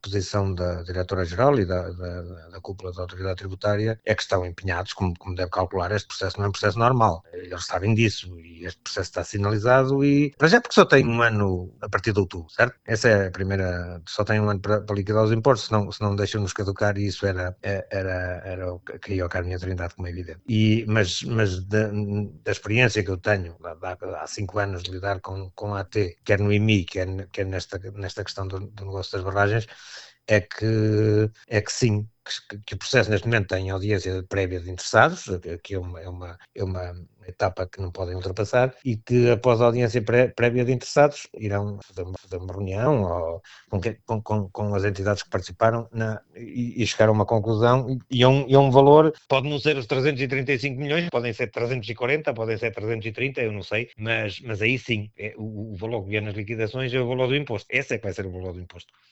posição da Diretora-Geral e da cúpula da Autoridade Tributária é que estão empenhados, como deve calcular, este processo não é um processo normal. Eles sabem disso e este processo está sinalizado e, para já, porque só tem um ano a partir de outubro, certo? Essa é a primeira, só tem um ano para liquidar os impostos, senão deixam-nos caducar e isso era o que ia ao Carmo e a Trindade, como é evidente. Mas da experiência que eu tenho, há 5 anos de lidar com a AT, quer no IMI, quer nesta questão do negócio das barragens, é que sim, que o processo neste momento tem audiência prévia de interessados, que é uma etapa que não podem ultrapassar, e que após a audiência prévia de interessados irão fazer uma reunião com as entidades que participaram e chegar a uma conclusão e a um valor, pode não ser os 335 milhões, podem ser 340, podem ser 330, eu não sei, mas aí sim, o valor que vier nas liquidações é o valor do imposto. Esse é que vai ser o valor do imposto.